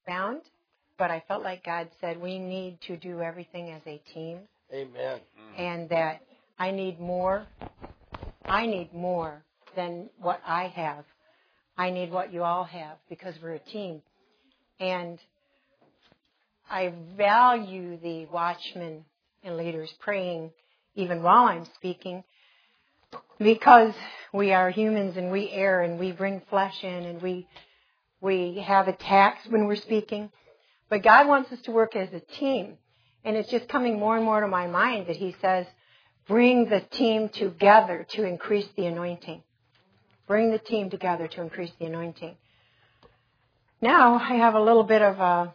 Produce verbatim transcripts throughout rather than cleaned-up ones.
expound, but I felt like God said we need to do everything as a team. Amen. And that I need more. I need more than what I have. I need what you all have because we're a team. And I value the watchmen and leaders praying even while I'm speaking because we are humans and we err and we bring flesh in and we we have attacks when we're speaking. But God wants us to work as a team. And it's just coming more and more to my mind that He says, bring the team together to increase the anointing. Bring the team together to increase the anointing. Now I have a little bit of a...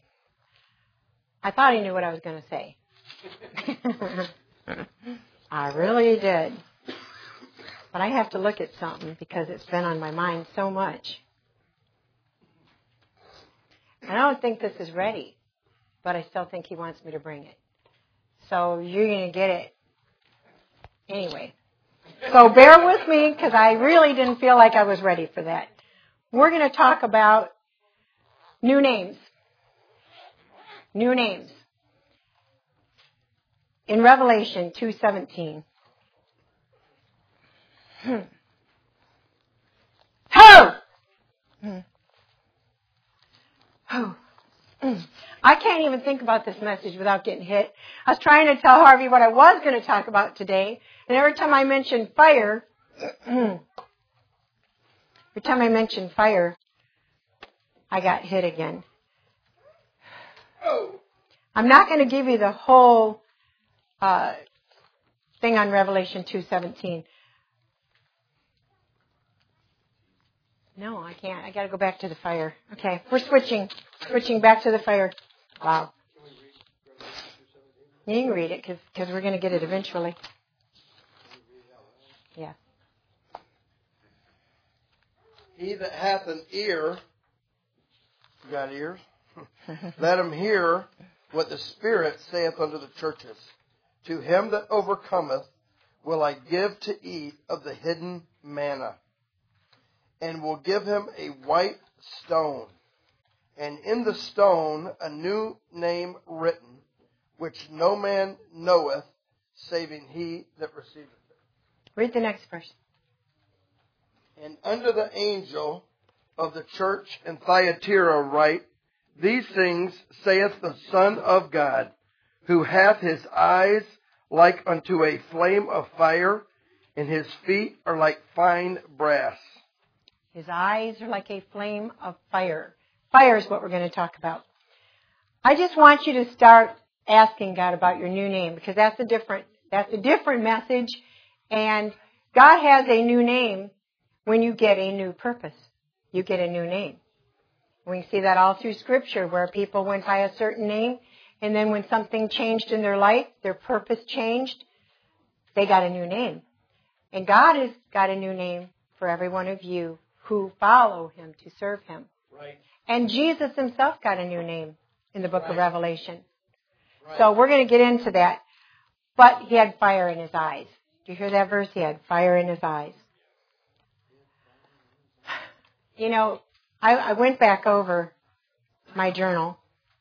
I thought He knew what I was going to say. I really did. But I have to look at something because it's been on my mind so much. I don't think this is ready, but I still think He wants me to bring it. So you're going to get it anyway. So bear with me because I really didn't feel like I was ready for that. We're going to talk about new names. New names. In Revelation two seventeen. Hmm. Ho! Hmm. Ho. Mm. I can't even think about this message without getting hit. I was trying to tell Harvey what I was going to talk about today, and every time I mention fire, every time I mention fire, I got hit again. I'm not going to give you the whole uh, thing on Revelation two seventeen. No, I can't. I got to go back to the fire. Okay, we're switching. Switching back to the fire. Wow. You can read it because we're going to get it eventually. Yeah. He that hath an ear, you got ears? Let him hear what the Spirit saith unto the churches. To him that overcometh will I give to eat of the hidden manna, and will give him a white stone, and in the stone a new name written, which no man knoweth, saving he that receiveth it. Read the next verse. And unto the angel of the church in Thyatira write, These things saith the Son of God, who hath his eyes like unto a flame of fire, and his feet are like fine brass. His eyes are like a flame of fire. Fire is what we're going to talk about. I just want you to start asking God about your new name, because that's a different, that's a different message. And God has a new name when you get a new purpose. You get a new name. We see that all through Scripture, where people went by a certain name, and then when something changed in their life, their purpose changed, they got a new name. And God has got a new name for every one of you who follow Him to serve Him. Right. And Jesus Himself got a new name in the book Right. of Revelation. Right. So we're going to get into that. But He had fire in His eyes. Do you hear that verse? He had fire in His eyes. You know, I, I went back over my journal,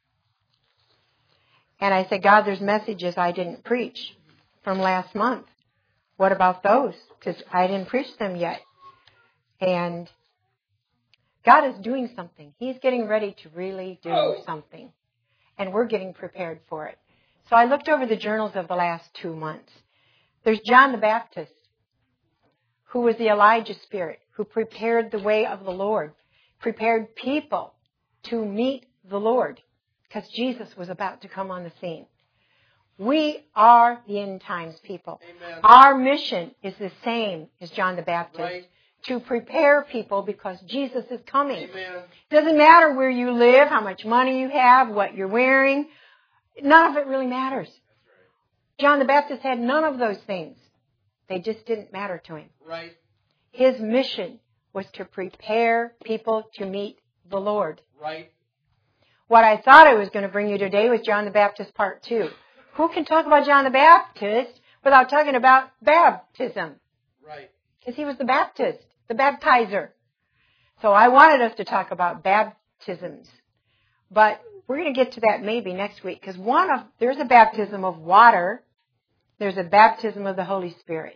and I said, God, there's messages I didn't preach from last month. What about those? Because I didn't preach them yet. And God is doing something. He's getting ready to really do something. And we're getting prepared for it. So I looked over the journals of the last two months. There's John the Baptist, who was the Elijah spirit, who prepared the way of the Lord, prepared people to meet the Lord, because Jesus was about to come on the scene. We are the end times people. Amen. Our mission is the same as John the Baptist. Right. To prepare people because Jesus is coming. Amen. Doesn't matter where you live, how much money you have, what you're wearing. None of it really matters. John the Baptist had none of those things. They just didn't matter to him. Right. His mission was to prepare people to meet the Lord. Right. What I thought I was going to bring you today was John the Baptist part two. Who can talk about John the Baptist without talking about baptism? Right. Because he was the Baptist, the baptizer. So I wanted us to talk about baptisms. But we're going to get to that maybe next week, because one of there's a baptism of water, there's a baptism of the Holy Spirit.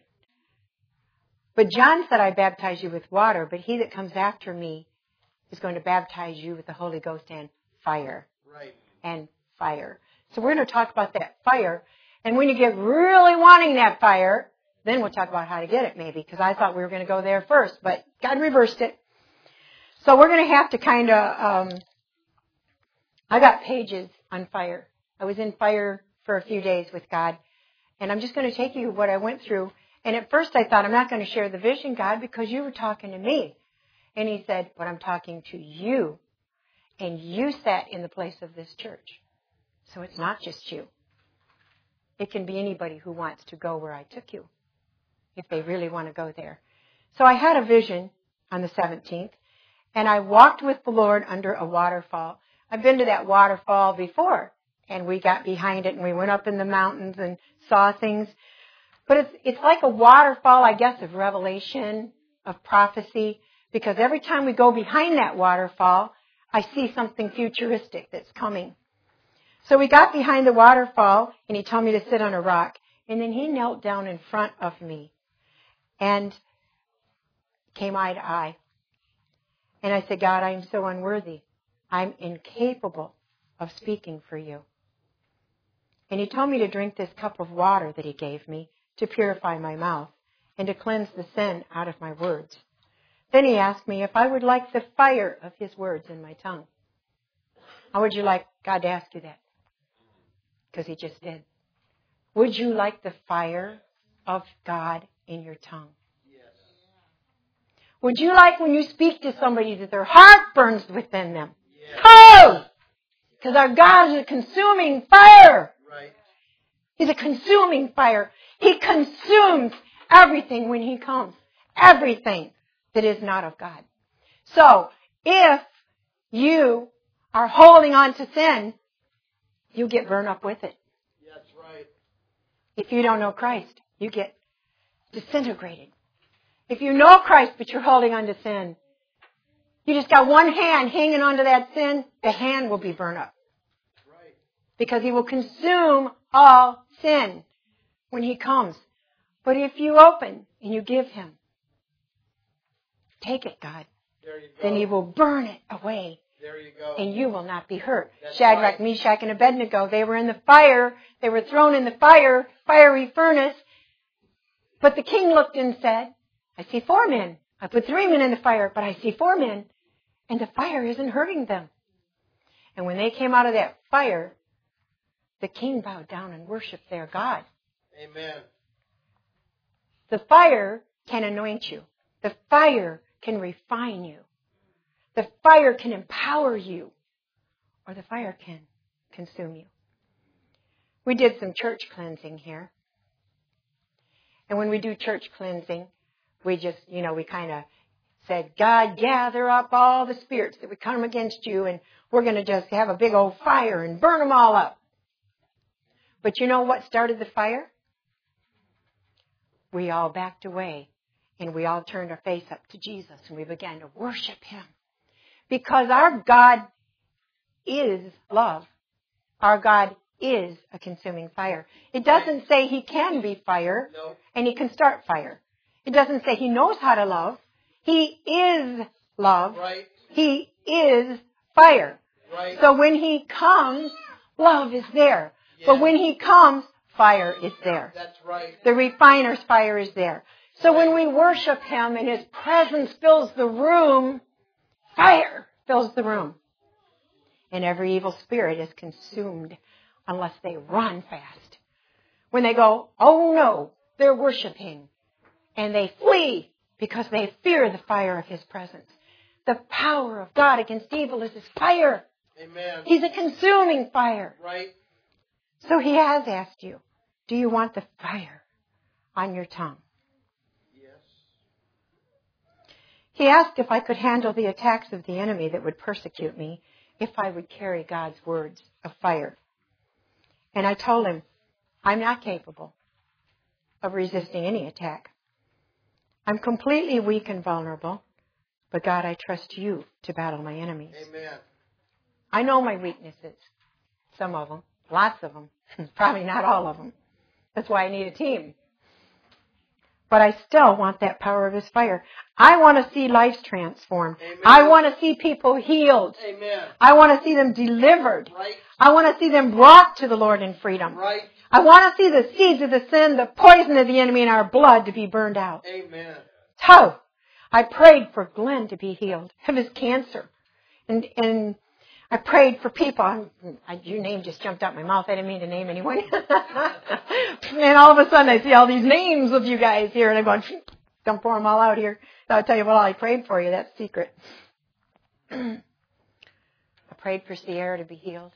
But John said, I baptize you with water, but he that comes after me is going to baptize you with the Holy Ghost and fire. Right. And fire. So we're going to talk about that fire. And when you get really wanting that fire, then we'll talk about how to get it maybe, because I thought we were going to go there first, but God reversed it. So we're going to have to kind of, um, I got pages on fire. I was in fire for a few days with God. And I'm just going to take you what I went through. And at first I thought, I'm not going to share the vision, God, because you were talking to me. And he said, but I'm talking to you. And you sat in the place of this church. So it's not just you. It can be anybody who wants to go where I took you, if they really want to go there. So I had a vision on the seventeenth, and I walked with the Lord under a waterfall. I've been to that waterfall before, and we got behind it, and we went up in the mountains and saw things. But it's, it's like a waterfall, I guess, of revelation, of prophecy, because every time we go behind that waterfall, I see something futuristic that's coming. So we got behind the waterfall, and he told me to sit on a rock. And then he knelt down in front of me and came eye to eye. And I said, God, I am so unworthy. I'm incapable of speaking for you. And he told me to drink this cup of water that he gave me to purify my mouth and to cleanse the sin out of my words. Then he asked me if I would like the fire of his words in my tongue. How would you like God to ask you that? Because he just did. Would you like the fire of God in your tongue? Yes. Would you like when you speak to somebody that their heart burns within them? Yes. Oh! Because our God is a consuming fire. Right. He's a consuming fire. He consumes everything when he comes. Everything that is not of God. So, if you are holding on to sin, you get burned up with it. That's right. If you don't know Christ, you get disintegrated. If you know Christ, but you're holding on to sin, you just got one hand hanging onto that sin, the hand will be burned up. Right. Because he will consume all sin when he comes. But if you open and you give him, take it, God, There you go. then he will burn it away. There you go. And you will not be hurt. That's Shadrach, right. Meshach, and Abednego, they were in the fire. They were thrown in the fire, fiery furnace. But the king looked and said, I see four men. I put three men in the fire, but I see four men. And the fire isn't hurting them. And when they came out of that fire, the king bowed down and worshiped their God. Amen. The fire can anoint you. The fire can refine you. The fire can empower you, or the fire can consume you. We did some church cleansing here. And when we do church cleansing, we just, you know, we kind of said, God, gather up all the spirits that would come against you, and we're going to just have a big old fire and burn them all up. But you know what started the fire? We all backed away, and we all turned our face up to Jesus, and we began to worship him. Because our God is love. Our God is a consuming fire. It doesn't say he can be fire, No. and he can start fire. It doesn't say he knows how to love. He is love. Right. He is fire. Right. So when he comes, love is there. Yeah. But when he comes, fire is there. That's right. The refiner's fire is there. So when we worship him and his presence fills the room, fire fills the room. And every evil spirit is consumed unless they run fast. When they go, oh no, they're worshiping. And they flee because they fear the fire of his presence. The power of God against evil is his fire. Amen. He's a consuming fire. Right. So he has asked you, do you want the fire on your tongue? He asked if I could handle the attacks of the enemy that would persecute me if I would carry God's words of fire. And I told him, I'm not capable of resisting any attack. I'm completely weak and vulnerable, but God, I trust you to battle my enemies. Amen. I know my weaknesses. Some of them. Lots of them. Probably not all of them. That's why I need a team. But I still want that power of His fire. I want to see lives transformed. Amen. I want to see people healed. Amen. I want to see them delivered. Right. I want to see them brought to the Lord in freedom. Right. I want to see the seeds of the sin, the poison of the enemy in our blood to be burned out. Amen. So, I prayed for Glenn to be healed of his cancer. And, and I prayed for people. I, your name just jumped out my mouth. I didn't mean to name anyone. And all of a sudden I see all these names of you guys here. And I'm going, don't pour them all out here. So I'll tell you what, I prayed for you. That's secret. I prayed for Sierra to be healed.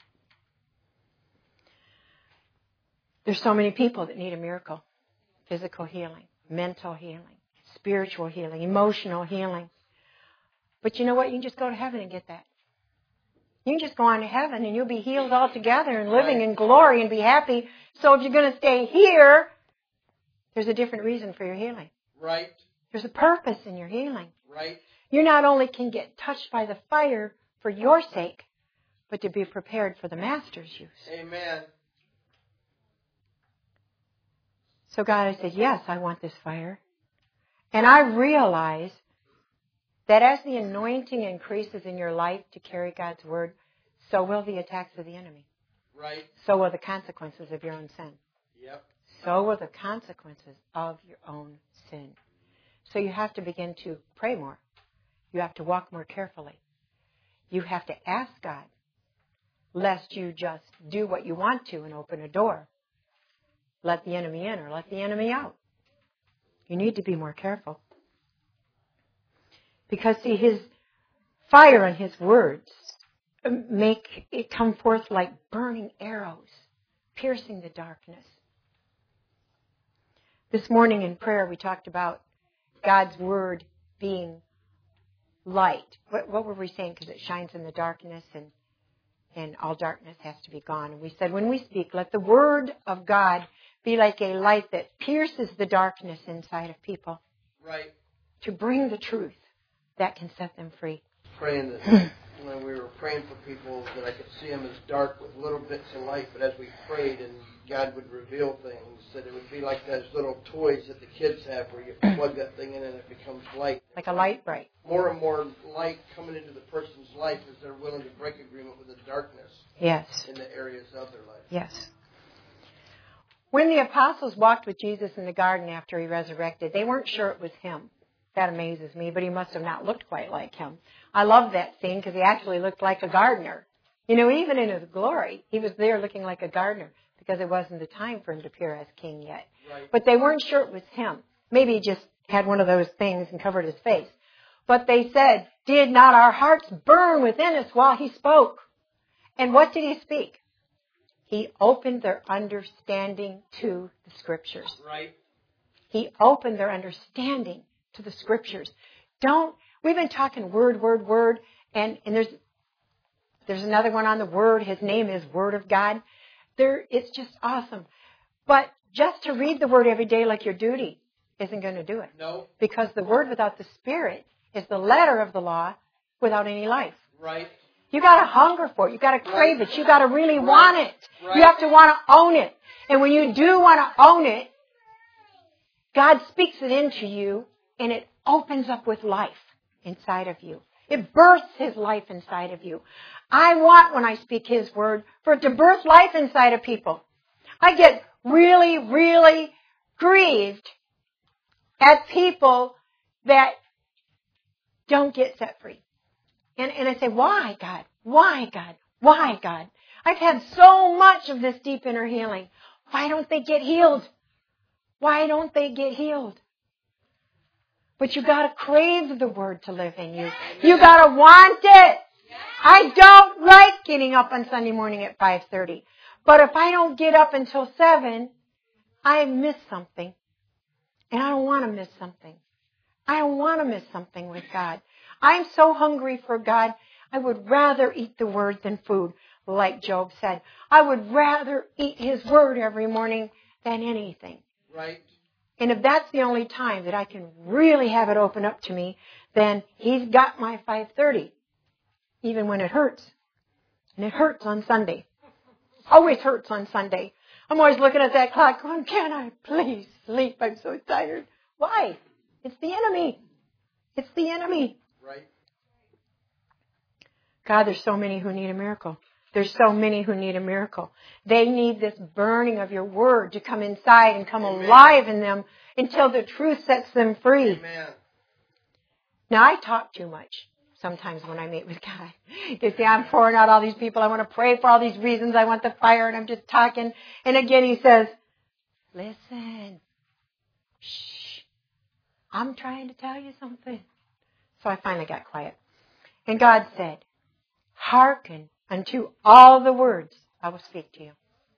There's so many people that need a miracle. Physical healing, mental healing, spiritual healing, emotional healing. But you know what? You can just go to heaven and get that. You can just go on to heaven and you'll be healed altogether and living in glory and be happy. So if you're going to stay here, there's a different reason for your healing. Right. There's a purpose in your healing. Right. You not only can get touched by the fire for your sake, but to be prepared for the Master's use. Amen. So God, I said, yes, I want this fire. And I realize that as the anointing increases in your life to carry God's word, so will the attacks of the enemy. Right. So will the consequences of your own sin. Yep. So will the consequences of your own sin. So you have to begin to pray more. You have to walk more carefully. You have to ask God, lest you just do what you want to and open a door. Let the enemy in or let the enemy out. You need to be more careful. Because, see, His fire and His words make it come forth like burning arrows, piercing the darkness. This morning in prayer we talked about God's word being light. What, what were we saying? Because it shines in the darkness and, and all darkness has to be gone. And we said when we speak, let the word of God be like a light that pierces the darkness inside of people. Right. To bring the truth that can set them free. Praying that when we were praying for people that I could see them as dark with little bits of light, but as we prayed and God would reveal things, that it would be like those little toys that the kids have where you plug that thing in and it becomes light. Like a light bright. More and more light coming into the person's life as they're willing to break agreement with the darkness. Yes. In the areas of their life. Yes. When the apostles walked with Jesus in the garden after He resurrected, they weren't sure it was Him. That amazes me, but He must have not looked quite like Him. I love that scene because He actually looked like a gardener. You know, even in His glory, He was there looking like a gardener because it wasn't the time for Him to appear as king yet. Right. But they weren't sure it was Him. Maybe He just had one of those things and covered His face. But they said, did not our hearts burn within us while He spoke? And what did He speak? He opened their understanding to the Scriptures. Right. He opened their understanding to the Scriptures. Don't, we've been talking word, word, word, and, and there's there's another one on the Word. His name is Word of God. There, it's just awesome. But just to read the Word every day like your duty isn't going to do it. No. Because the Word without the Spirit is the letter of the law without any life. Right. You got to hunger for it. You got to crave Right. it. You got to really Right. want it. Right. You have to want to own it. And when you do want to own it, God speaks it into you, and it opens up with life inside of you. It births His life inside of you. I want, when I speak His word, for it to birth life inside of people. I get really, really grieved at people that don't get set free. And, and I say, why, God? Why, God? Why, God? I've had so much of this deep inner healing. Why don't they get healed? Why don't they get healed? But you got to crave the word to live in you. You got to want it. I don't like getting up on Sunday morning at five thirty. But if I don't get up until seven, I miss something. And I don't want to miss something. I don't want to miss something with God. I'm so hungry for God, I would rather eat the word than food, like Job said. I would rather eat His word every morning than anything. Right. And if that's the only time that I can really have it open up to me, then He's got my five thirty, even when it hurts. And it hurts on Sunday. Always hurts on Sunday. I'm always looking at that clock going, can I please sleep? I'm so tired. Why? It's the enemy. It's the enemy. Right. God, there's so many who need a miracle. There's so many who need a miracle. They need this burning of your word to come inside and come Amen. Alive in them until the truth sets them free. Amen. Now, I talk too much sometimes when I meet with God. You see, I'm pouring out all these people. I want to pray for all these reasons. I want the fire, and I'm just talking. And again, he says, listen. Shh. I'm trying to tell you something. So I finally got quiet. And God said, hearken unto all the words I will speak to you.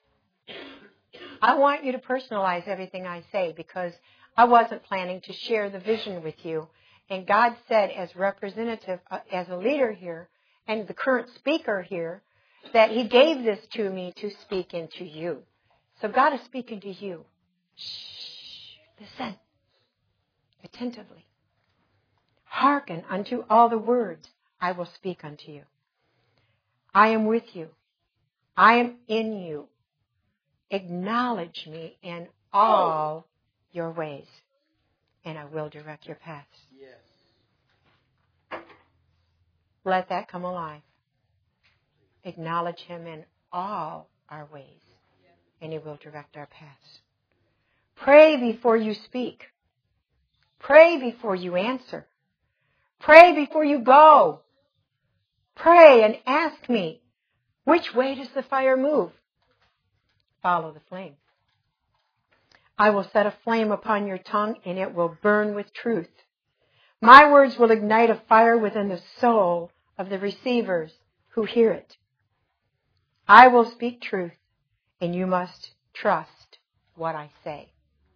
I want you to personalize everything I say because I wasn't planning to share the vision with you. And God said as representative, uh, as a leader here, and the current speaker here, that he gave this to me to speak into you. So God is speaking to you. Shh. Listen. Attentively. Hearken unto all the words I will speak unto you. I am with you. I am in you. Acknowledge me in all your ways, and I will direct your paths. Yes. Let that come alive. Acknowledge him in all our ways, and he will direct our paths. Pray before you speak. Pray before you answer. Pray before you go. Pray and ask me, which way does the fire move? Follow the flame. I will set a flame upon your tongue, and it will burn with truth. My words will ignite a fire within the soul of the receivers who hear it. I will speak truth, and you must trust what I say.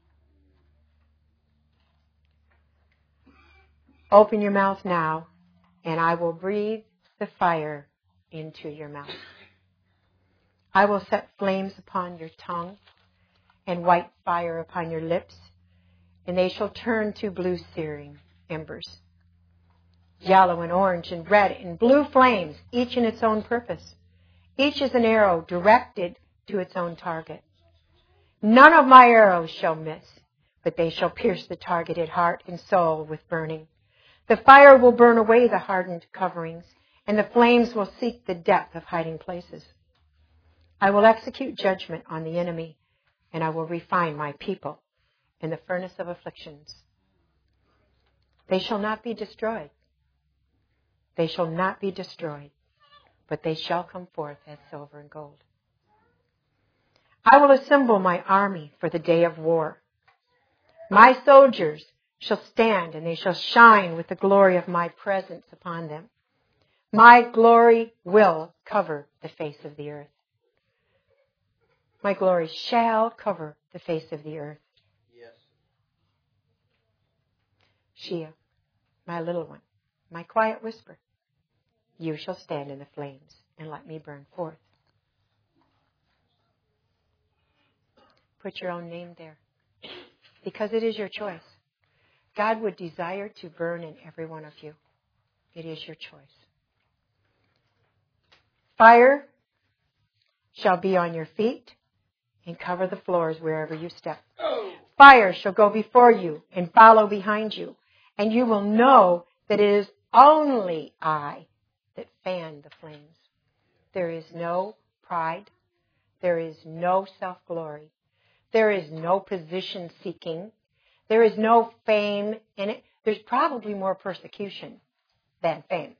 Open your mouth now, and I will breathe the fire into your mouth. I will set flames upon your tongue and white fire upon your lips, and they shall turn to blue searing embers. Yellow and orange and red and blue flames, each in its own purpose. Each is an arrow directed to its own target. None of my arrows shall miss, but they shall pierce the targeted heart and soul with burning. The fire will burn away the hardened coverings, and the flames will seek the depth of hiding places. I will execute judgment on the enemy, and I will refine my people in the furnace of afflictions. They shall not be destroyed. They shall not be destroyed, but they shall come forth as silver and gold. I will assemble my army for the day of war. My soldiers shall stand, and they shall shine with the glory of my presence upon them. My glory will cover the face of the earth. My glory shall cover the face of the earth. Yes. Shia, my little one, my quiet whisper, you shall stand in the flames and let me burn forth. Put your own name there, because it is your choice. God would desire to burn in every one of you. It is your choice. Fire shall be on your feet and cover the floors wherever you step. Fire shall go before you and follow behind you, and you will know that it is only I that fan the flames. There is no pride. There is no self-glory. There is no position seeking. There is no fame in it. There's probably more persecution than fame.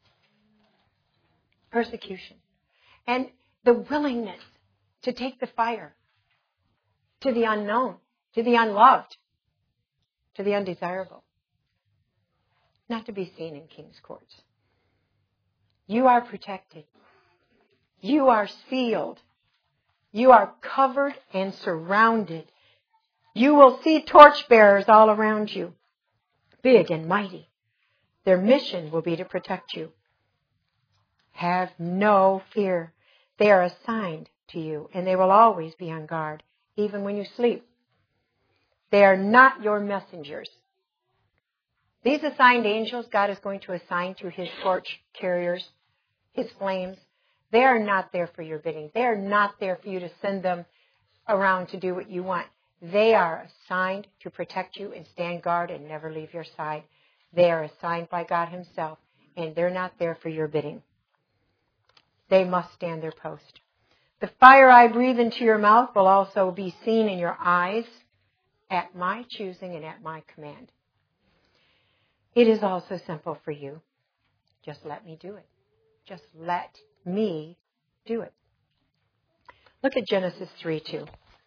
Persecution. And the willingness to take the fire to the unknown, to the unloved, to the undesirable. Not to be seen in king's courts. You are protected. You are sealed. You are covered and surrounded. You will see torchbearers all around you, big and mighty. Their mission will be to protect you. Have no fear. They are assigned to you, and they will always be on guard, even when you sleep. They are not your messengers. These assigned angels God is going to assign to his torch carriers, his flames, They are not there for your bidding. They are not there for you to send them around to do what you want. They are assigned to protect you and stand guard and never leave your side. They are assigned by God himself, and they're not there for your bidding. They must stand their post. The fire I breathe into your mouth will also be seen in your eyes at my choosing and at my command. It is also simple for you. Just let me do it. Just let me do it. Look at Genesis three two.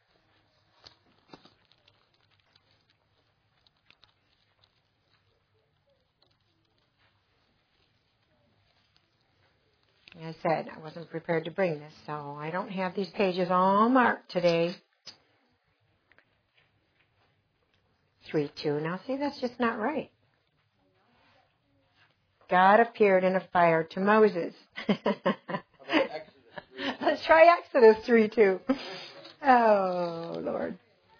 As I said, I wasn't prepared to bring this, so I don't have these pages all marked today. three two. Now, see, that's just not right. God appeared in a fire to Moses. Let's try Exodus three two. Oh, Lord.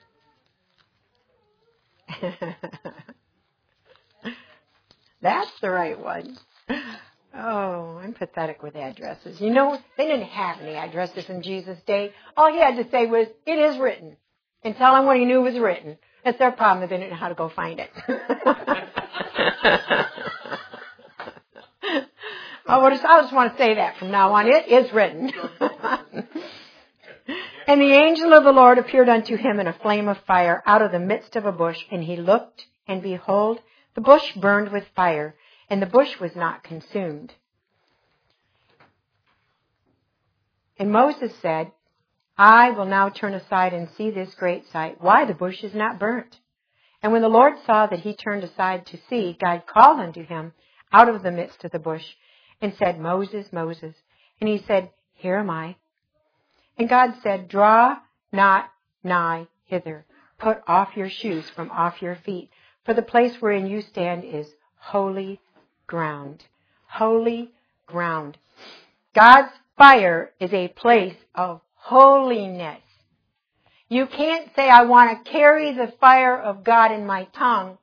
That's the right one. Oh, I'm pathetic with addresses. You know, they didn't have any addresses in Jesus' day. All he had to say was, it is written. And tell him what he knew was written. That's their problem. They didn't know how to go find it. I just, I just want to say that from now on. It is written. And the angel of the Lord appeared unto him in a flame of fire out of the midst of a bush. And he looked, and behold, the bush burned with fire, and the bush was not consumed. And Moses said, I will now turn aside and see this great sight, why the bush is not burnt. And when the Lord saw that he turned aside to see, God called unto him out of the midst of the bush, and said, Moses, Moses. And he said, Here am I. And God said, Draw not nigh hither. Put off your shoes from off your feet, for the place wherein you stand is holy ground. Holy ground. God's fire is a place of holiness. You can't say, I want to carry the fire of God in my tongue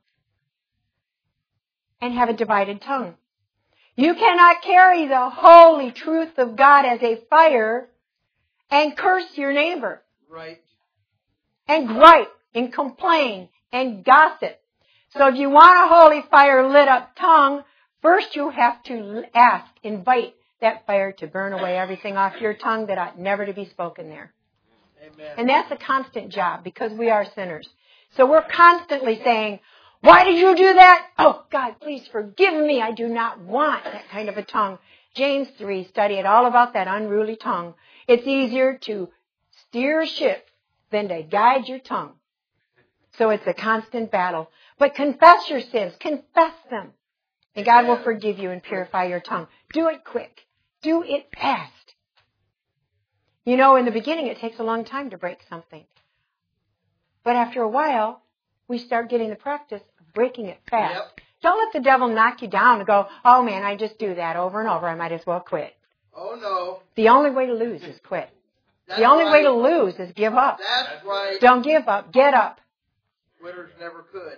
and have a divided tongue. You cannot carry the holy truth of God as a fire and curse your neighbor. Right. And gripe and complain and gossip. So if you want a holy fire lit up tongue, first you have to ask, invite that fire to burn away everything off your tongue that ought never to be spoken there. Amen. And that's a constant job because we are sinners. So we're constantly saying, why did you do that? Oh, God, please forgive me. I do not want that kind of a tongue. James three, study it all about that unruly tongue. It's easier to steer a ship than to guide your tongue. So it's a constant battle. But confess your sins. Confess them. And God will forgive you and purify your tongue. Do it quick. Do it fast. You know, in the beginning, it takes a long time to break something. But after a while, we start getting the practice of breaking it fast. Yep. Don't let the devil knock you down and go, oh, man, I just do that over and over. I might as well quit. Oh, no. The only way to lose is quit. That's the only right. way to lose is give up. That's right. Don't give up. Get up. Quitters never could.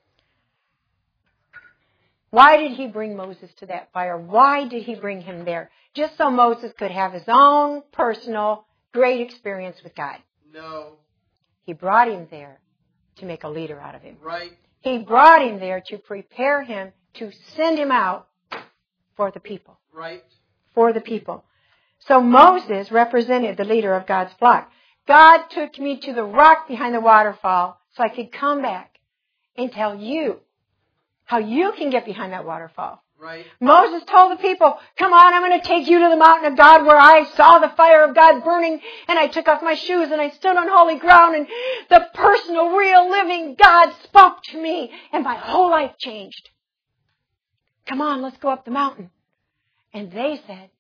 Why did he bring Moses to that fire? Why did he bring him there? Just so Moses could have his own personal great experience with God. No. He brought him there to make a leader out of him. Right. He brought him there to prepare him to send him out for the people. Right. For the people. So Moses represented the leader of God's flock. God took me to the rock behind the waterfall so I could come back and tell you how you can get behind that waterfall. Right. Moses told the people, come on, I'm going to take you to the mountain of God where I saw the fire of God burning and I took off my shoes and I stood on holy ground and the personal, real, living God spoke to me and my whole life changed. Come on, let's go up the mountain. And they said,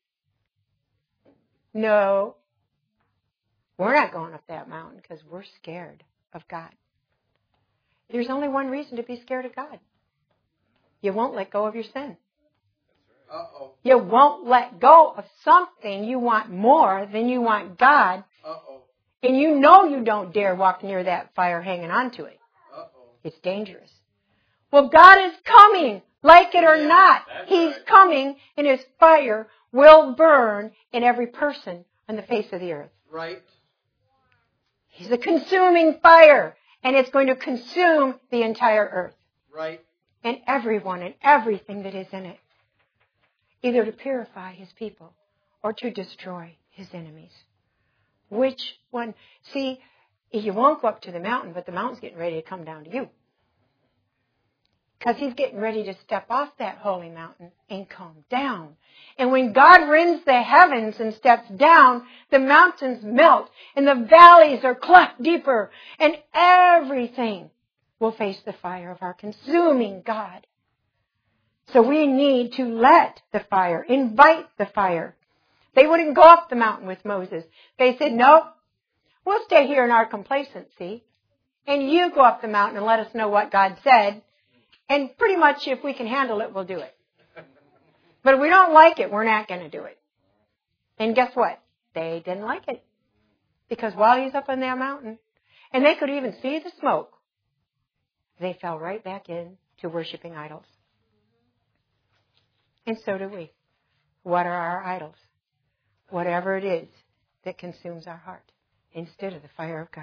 no, we're not going up that mountain because we're scared of God. There's only one reason to be scared of God. You won't let go of your sin. Uh-oh. You won't let go of something you want more than you want God. Uh-oh. And you know you don't dare walk near that fire hanging on to it. Uh-oh. It's dangerous. Well, God is coming, like it or Yeah, not. that's He's right. coming, and His fire will burn in every person on the face of the earth. Right. He's a consuming fire, and it's going to consume the entire earth. Right. And everyone and everything that is in it. Either to purify his people or to destroy his enemies. Which one? See, you won't go up to the mountain, but the mountain's getting ready to come down to you. Because he's getting ready to step off that holy mountain and come down. And when God rends the heavens and steps down, the mountains melt and the valleys are cleft deeper and everything will face the fire of our consuming God. So we need to let the fire, invite the fire. They wouldn't go up the mountain with Moses. They said, no, we'll stay here in our complacency and you go up the mountain and let us know what God said. And pretty much if we can handle it, we'll do it. But if we don't like it, we're not going to do it. And guess what? They didn't like it. Because while he's up on that mountain, and they could even see the smoke, they fell right back in to worshiping idols. And so do we. What are our idols? Whatever it is that consumes our heart instead of the fire of God.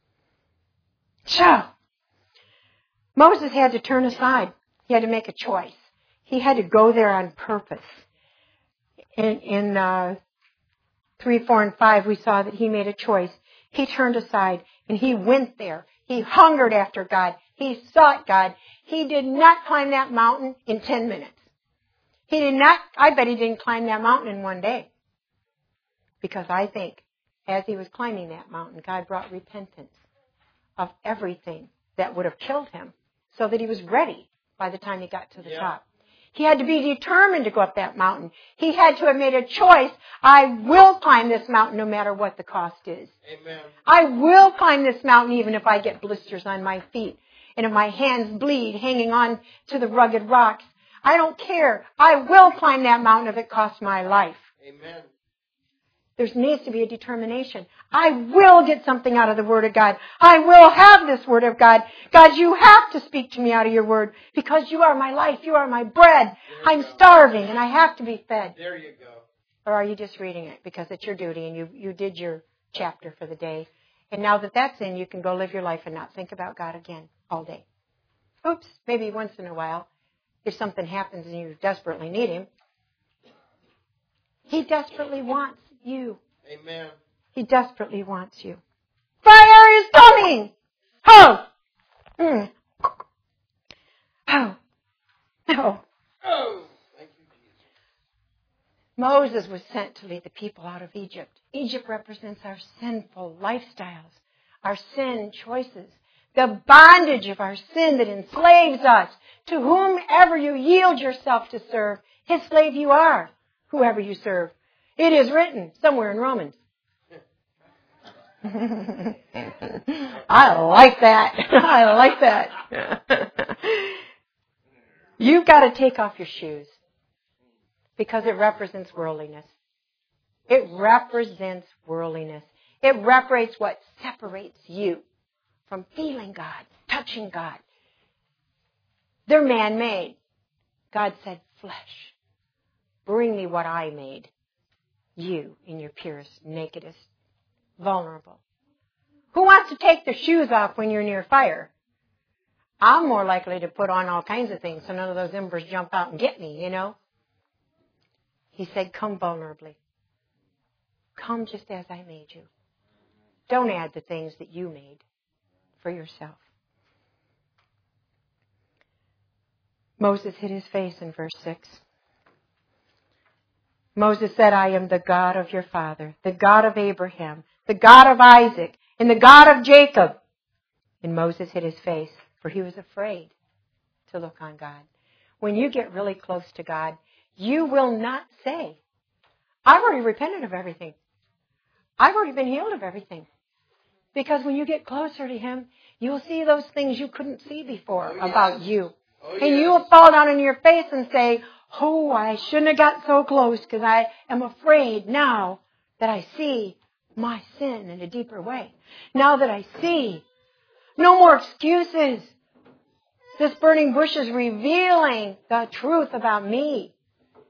So, Moses had to turn aside. He had to make a choice. He had to go there on purpose. In, in uh, three, four, and five, we saw that he made a choice. He turned aside and he went there. He hungered after God. He sought God. He did not climb that mountain in ten minutes. He did not, I bet he didn't climb that mountain in one day. Because I think as he was climbing that mountain, God brought repentance of everything that would have killed him so that he was ready by the time he got to the yeah. top. He had to be determined to go up that mountain. He had to have made a choice. I will climb this mountain no matter what the cost is. Amen. I will climb this mountain even if I get blisters on my feet and if my hands bleed hanging on to the rugged rocks. I don't care. I will climb that mountain if it costs my life. Amen. There needs to be a determination. I will get something out of the Word of God. I will have this Word of God. God, you have to speak to me out of your Word because you are my life. You are my bread. I'm go. starving and I have to be fed. There you go. Or are you just reading it because it's your duty and you, you did your chapter for the day? And now that that's in, you can go live your life and not think about God again all day. Oops, maybe once in a while. If something happens and you desperately need Him. He desperately wants you. Amen. He desperately wants you. Fire is coming! Oh! Mm. Oh. Oh. Oh. Thank you, Jesus. Moses was sent to lead the people out of Egypt. Egypt represents our sinful lifestyles, our sin choices, the bondage of our sin that enslaves us. To whomever you yield yourself to serve, his slave you are, whoever you serve. It is written somewhere in Romans. I like that. I like that. You've got to take off your shoes because it represents worldliness. It represents worldliness. It represents what separates you from feeling God, touching God. They're man-made. God said, flesh. Bring me what I made. You in your purest, nakedest, vulnerable. Who wants to take their shoes off when you're near fire? I'm more likely to put on all kinds of things so none of those embers jump out and get me, you know. He said, come vulnerably. Come just as I made you. Don't add the things that you made for yourself. Moses hid his face in verse six. Moses said, I am the God of your father, the God of Abraham, the God of Isaac, and the God of Jacob. And Moses hid his face, for he was afraid to look on God. When you get really close to God, you will not say, I've already repented of everything. I've already been healed of everything. Because when you get closer to Him, you'll see those things you couldn't see before oh, about yes. you. Oh, and yes. you will fall down on your face and say, oh, I shouldn't have got so close because I am afraid now that I see my sin in a deeper way. Now that I see. No more excuses. This burning bush is revealing the truth about me.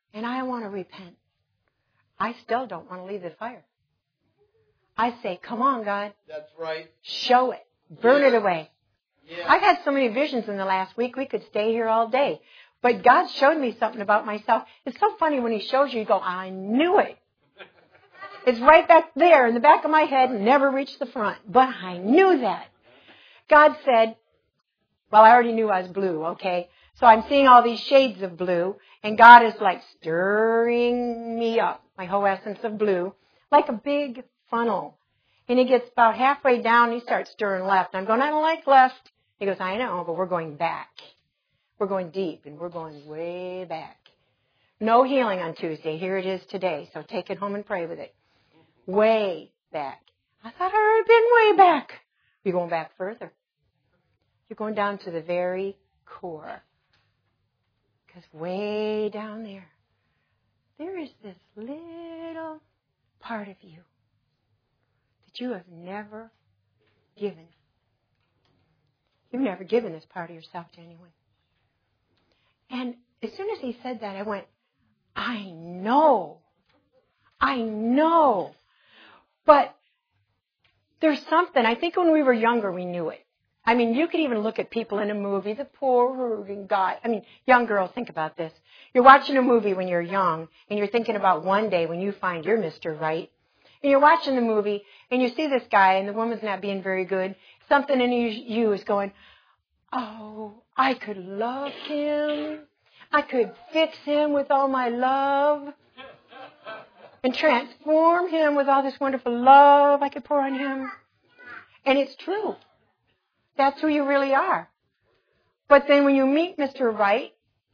and I want to repent, I still don't want to leave the fire. I say, come on, God. That's right. Show it. Burn Yeah. it away. Yeah. I've had so many visions in the last week, we could stay here all day. But God showed me something about myself. It's so funny when He shows you, you go, I knew it. It's right back there in the back of my head and never reached the front. But I knew that. God said, well, I already knew I was blue, okay? So I'm seeing all these shades of blue, and God is like stirring me up, my whole essence of blue, like a big funnel. And He gets about halfway down, and He starts stirring left. I'm going, I don't like left. He goes, I know, but we're going back. We're going deep, and we're going way back. No healing on Tuesday. Here it is today, so take it home and pray with it. Way back. I thought I'd already been way back. You're going back further. You're going down to the very core. Because way down there, there is this little part of you that you have never given. You've never given this part of yourself to anyone. And as soon as He said that, I went, I know. I know. But there's something. I think when we were younger, we knew it. I mean, you could even look at people in a movie, the poor hurting guy. I mean, young girls, think about this. You're watching a movie when you're young, and you're thinking about one day when you find your Mister Right. And you're watching the movie, and you see this guy, and the woman's not being very good. Something in you, you is going, oh, I could love him. I could fix him with all my love. And transform him with all this wonderful love I could pour on him. And it's true. That's who you really are. But then when you meet Mister Right,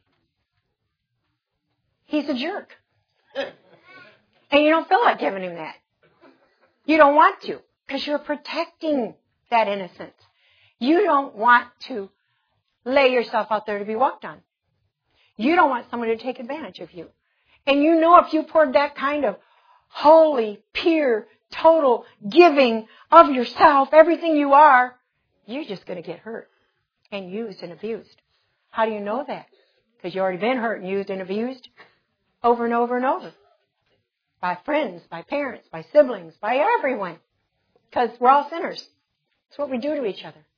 he's a jerk. And you don't feel like giving him that. You don't want to, because you're protecting that innocence. You don't want to lay yourself out there to be walked on. You don't want someone to take advantage of you. And you know if you poured that kind of holy, pure, total giving of yourself, everything you are, you're just going to get hurt and used and abused. How do you know that? Because you've already been hurt and used and abused over and over and over. By friends, by parents, by siblings, by everyone. Because we're all sinners. It's what we do to each other.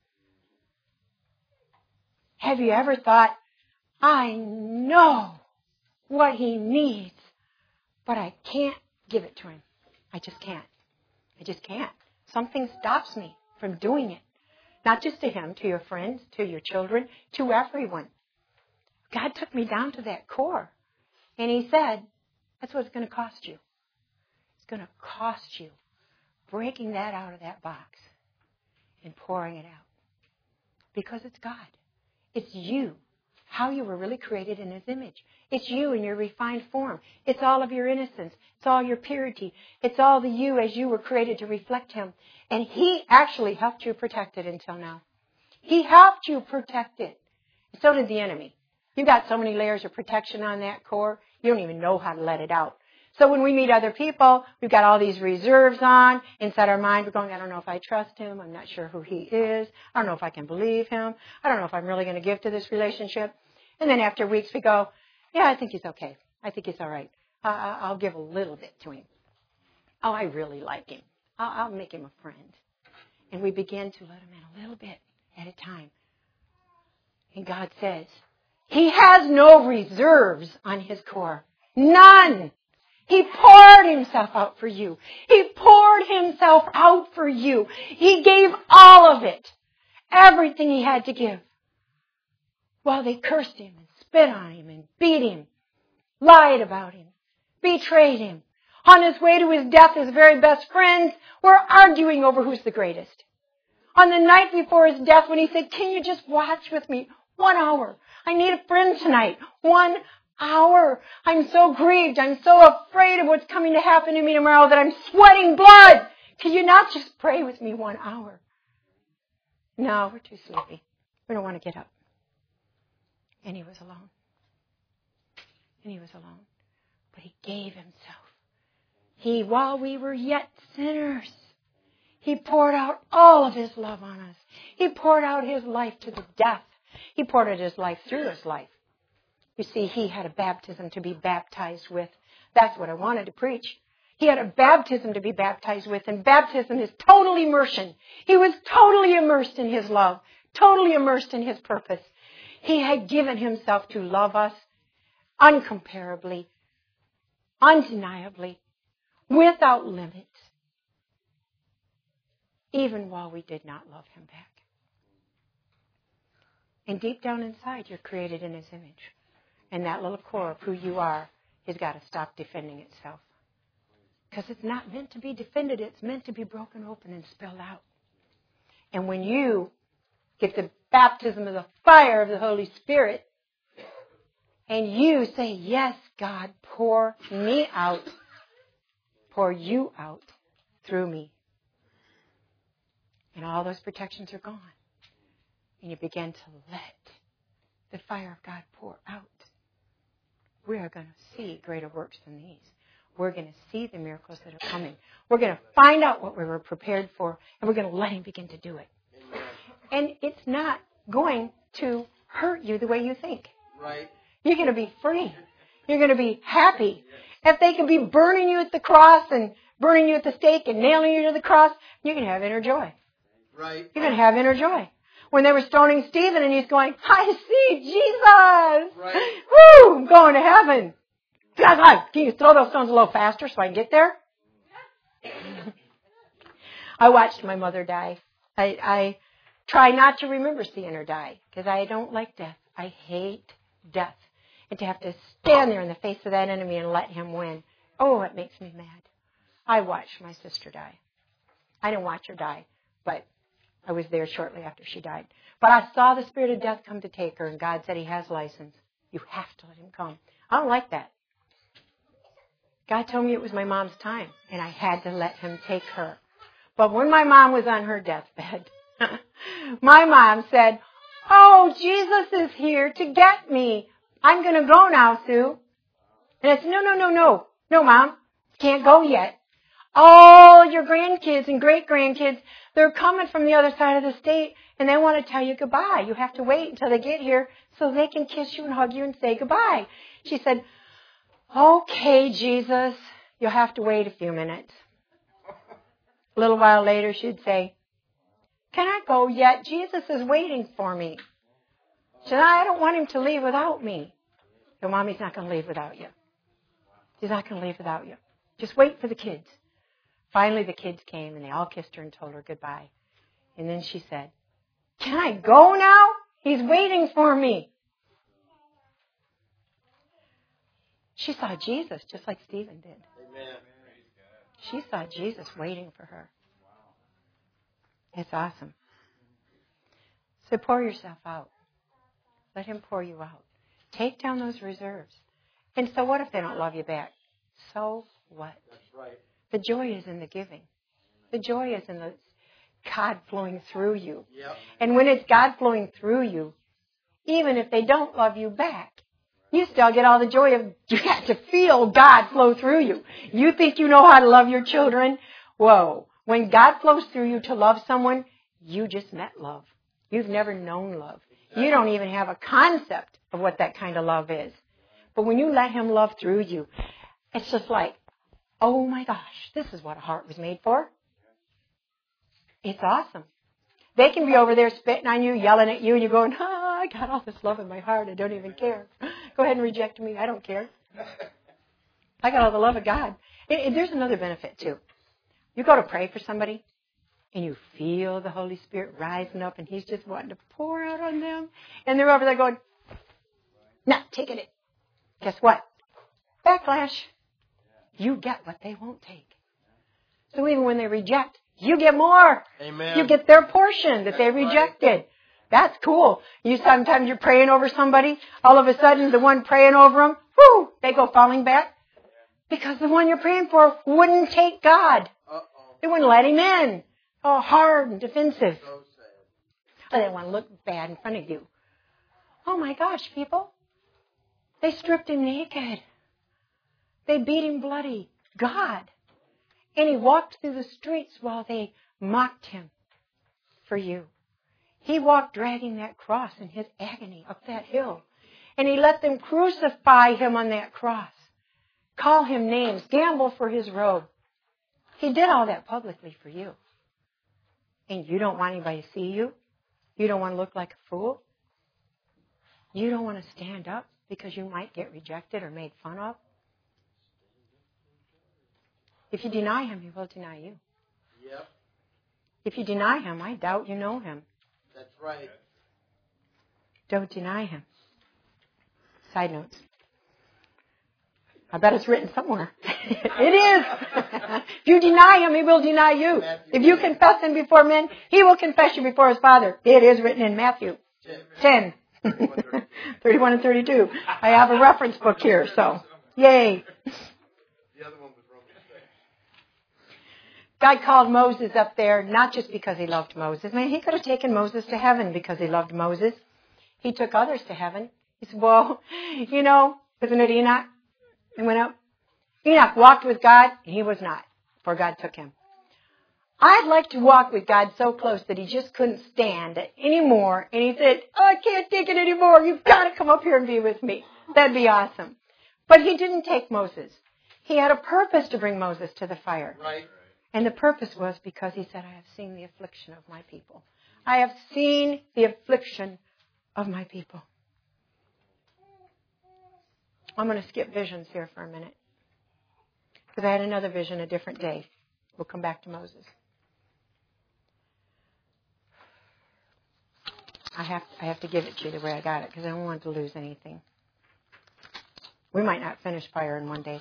Have you ever thought, I know what he needs, but I can't give it to him. I just can't. I just can't. Something stops me from doing it. Not just to him, to your friends, to your children, to everyone. God took me down to that core. And he said, that's what it's going to cost you. It's going to cost you breaking that out of that box and pouring it out. Because it's God. It's you. How you were really created in his image. It's you in your refined form. It's all of your innocence. It's all your purity. It's all the you as you were created to reflect him. And he actually helped you protect it until now. He helped you protect it. And so did the enemy. You've got so many layers of protection on that core, you don't even know how to let it out. So when we meet other people, we've got all these reserves on. Inside our mind, we're going, I don't know if I trust him. I'm not sure who he is. I don't know if I can believe him. I don't know if I'm really going to give to this relationship. And then after weeks, we go, yeah, I think he's okay. I think he's all right. Uh, I'll give a little bit to him. Oh, I really like him. I'll, I'll make him a friend. And we begin to let him in a little bit at a time. And God says, he has no reserves on his core. None. He poured himself out for you. He poured himself out for you. He gave all of it. Everything he had to give. While they cursed him and spit on him and beat him, lied about him, betrayed him. On his way to his death, his very best friends were arguing over who's the greatest. On the night before his death, when he said, can you just watch with me one hour? I need a friend tonight. One hour. I'm so grieved. I'm so afraid of what's coming to happen to me tomorrow that I'm sweating blood. Can you not just pray with me one hour? No, we're too sleepy. We don't want to get up. And he was alone. And he was alone. But he gave himself. He, while we were yet sinners, he poured out all of his love on us. He poured out his life to the death. He poured out his life through his life. You see, he had a baptism to be baptized with. That's what I wanted to preach. He had a baptism to be baptized with, and baptism is total immersion. He was totally immersed in his love, totally immersed in his purpose. He had given himself to love us uncomparably, undeniably, without limit, even while we did not love him back. And deep down inside, you're created in his image. And that little core of who you are has got to stop defending itself. Because it's not meant to be defended. It's meant to be broken open and spilled out. And when you get the baptism of the fire of the Holy Spirit, and you say, yes, God, pour me out, pour you out through me. And all those protections are gone. And you begin to let the fire of God pour out. We are going to see greater works than these. We're going to see the miracles that are coming. We're going to find out what we were prepared for, and we're going to let him begin to do it. And it's not going to hurt you the way you think. Right. You're going to be free. You're going to be happy. If they can be burning you at the cross and burning you at the stake and nailing you to the cross, you're going to have inner joy. Right. You're going to have inner joy. When they were stoning Stephen and he's going, I see Jesus. Right. Woo! I'm going to heaven. God, can you throw those stones a little faster so I can get there? I watched my mother die. I, I try not to remember seeing her die because I don't like death. I hate death. And to have to stand there in the face of that enemy and let him win, oh, it makes me mad. I watched my sister die. I didn't watch her die, but I was there shortly after she died. But I saw the spirit of death come to take her, and God said he has license. You have to let him come. I don't like that. God told me it was my mom's time, and I had to let him take her. But when my mom was on her deathbed, my mom said, oh, Jesus is here to get me. I'm going to go now, Sue. And I said, no, no, no, no. No, Mom, can't go yet. All your grandkids and great-grandkids, they're coming from the other side of the state, and they want to tell you goodbye. You have to wait until they get here so they can kiss you and hug you and say goodbye. She said, okay, Jesus, you'll have to wait a few minutes. A little while later, she'd say, can I go yet? Jesus is waiting for me. She said, I don't want him to leave without me. So, Mommy's not going to leave without you. He's not going to leave without you. Just wait for the kids. Finally, the kids came, and they all kissed her and told her goodbye. And then she said, can I go now? He's waiting for me. She saw Jesus just like Stephen did. Amen. She saw Jesus waiting for her. It's awesome. So pour yourself out. Let him pour you out. Take down those reserves. And so what if they don't love you back? So what? That's right. The joy is in the giving. The joy is in the God flowing through you. Yep. And when it's God flowing through you, even if they don't love you back, you still get all the joy of, you got to feel God flow through you. You think you know how to love your children? Whoa. When God flows through you to love someone, you just met love. You've never known love. You don't even have a concept of what that kind of love is. But when you let him love through you, it's just like, oh my gosh, this is what a heart was made for. It's awesome. They can be over there spitting on you, yelling at you, and you're going, ah, I got all this love in my heart. I don't even care. Go ahead and reject me. I don't care. I got all the love of God. And, and there's another benefit, too. You go to pray for somebody, and you feel the Holy Spirit rising up, and he's just wanting to pour out on them. And they're over there going, not taking it. Guess what? Backlash. You get what they won't take. So even when they reject, you get more. Amen. You get their portion that That's they right. rejected. That's cool. You sometimes you're praying over somebody, all of a sudden the one praying over them, whoo, they go falling back. Because the one you're praying for wouldn't take God. Uh-oh. They wouldn't let him in. Oh, hard and defensive. So sad. Oh, they want to look bad in front of you. Oh my gosh, people. They stripped him naked. They beat him bloody. God. And he walked through the streets while they mocked him for you. He walked dragging that cross in his agony up that hill. And he let them crucify him on that cross. Call him names. Gamble for his robe. He did all that publicly for you. And you don't want anybody to see you? You don't want to look like a fool? You don't want to stand up because you might get rejected or made fun of? If you deny him, he will deny you. Yep. If you deny him, I doubt you know him. That's right. Don't deny him. Side notes. I bet it's written somewhere. It is. If you deny him, he will deny you. If you confess him before men, he will confess you before his Father. It is written in Matthew ten. thirty-one and thirty-two. I have a reference book here, so yay. God called Moses up there not just because he loved Moses. Man, he could have taken Moses to heaven because he loved Moses. He took others to heaven. He said, well, you know, isn't it Enoch? He went up. Enoch walked with God, and he was not, for God took him. I'd like to walk with God so close that he just couldn't stand it anymore. And he said, oh, I can't take it anymore. You've got to come up here and be with me. That'd be awesome. But he didn't take Moses. He had a purpose to bring Moses to the fire. Right. And the purpose was because he said, I have seen the affliction of my people. I have seen the affliction of my people. I'm going to skip visions here for a minute. Because I had another vision a different day. We'll come back to Moses. I have, I have to give it to you the way I got it because I don't want to lose anything. We might not finish fire in one day.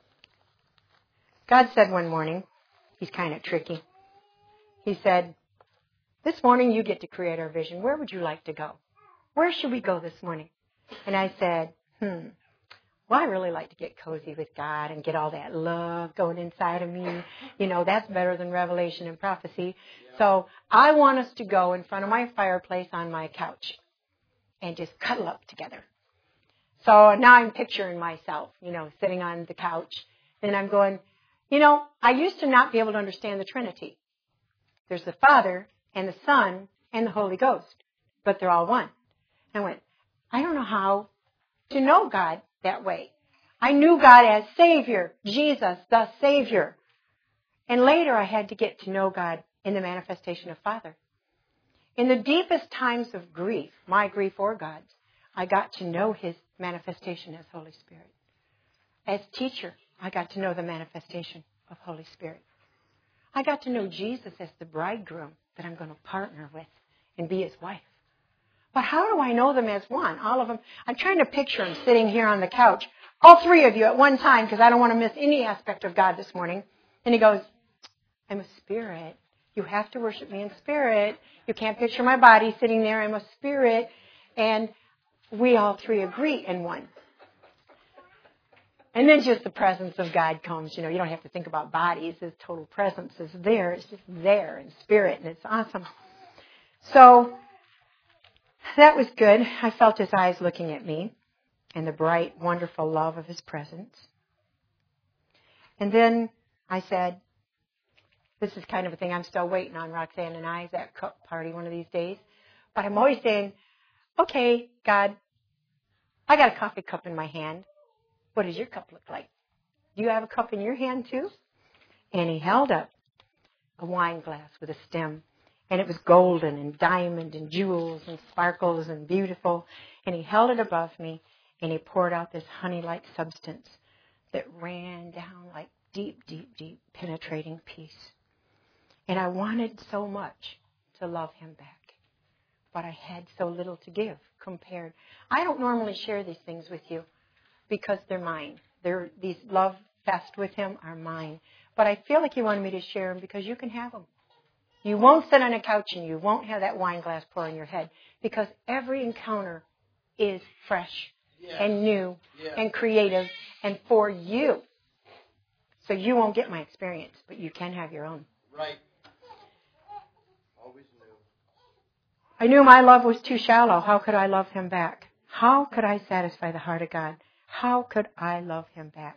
God said one morning, he's kind of tricky. He said, this morning you get to create our vision. Where would you like to go? Where should we go this morning? And I said, hmm, well, I really like to get cozy with God and get all that love going inside of me. You know, that's better than revelation and prophecy. Yeah. So I want us to go in front of my fireplace on my couch and just cuddle up together. So now I'm picturing myself, you know, sitting on the couch. And I'm going, you know, I used to not be able to understand the Trinity. There's the Father and the Son and the Holy Ghost, but they're all one. I went, I don't know how to know God that way. I knew God as Savior, Jesus, the Savior. And later I had to get to know God in the manifestation of Father. In the deepest times of grief, my grief or God's, I got to know His manifestation as Holy Spirit. As teacher, I got to know the manifestation of Holy Spirit. I got to know Jesus as the bridegroom that I'm going to partner with and be His wife. But how do I know them as one? All of them. I'm trying to picture them sitting here on the couch. All three of you at one time, because I don't want to miss any aspect of God this morning. And He goes, I'm a spirit. You have to worship me in spirit. You can't picture my body sitting there. I'm a spirit. And we all three agree in one. And then just the presence of God comes. You know, you don't have to think about bodies. His total presence is there. It's just there in spirit. And it's awesome. So that was good. I felt His eyes looking at me and the bright, wonderful love of His presence. And then I said, this is kind of a thing I'm still waiting on, Roxanne and I, that cup party one of these days. But I'm always saying, okay, God, I got a coffee cup in my hand. What does your cup look like? Do you have a cup in your hand too? And He held up a wine glass with a stem. And it was golden and diamond and jewels and sparkles and beautiful. And He held it above me and He poured out this honey-like substance that ran down like deep, deep, deep penetrating peace. And I wanted so much to love Him back. But I had so little to give compared. I don't normally share these things with you because they're mine. They're, these love fest with Him are mine. But I feel like He wanted me to share them because you can have them. You won't sit on a couch and you won't have that wine glass pour on your head because every encounter is fresh yes. and new yes. and creative and for you. So you won't get my experience, but you can have your own. Right. Always new. I knew my love was too shallow. How could I love Him back? How could I satisfy the heart of God? How could I love Him back?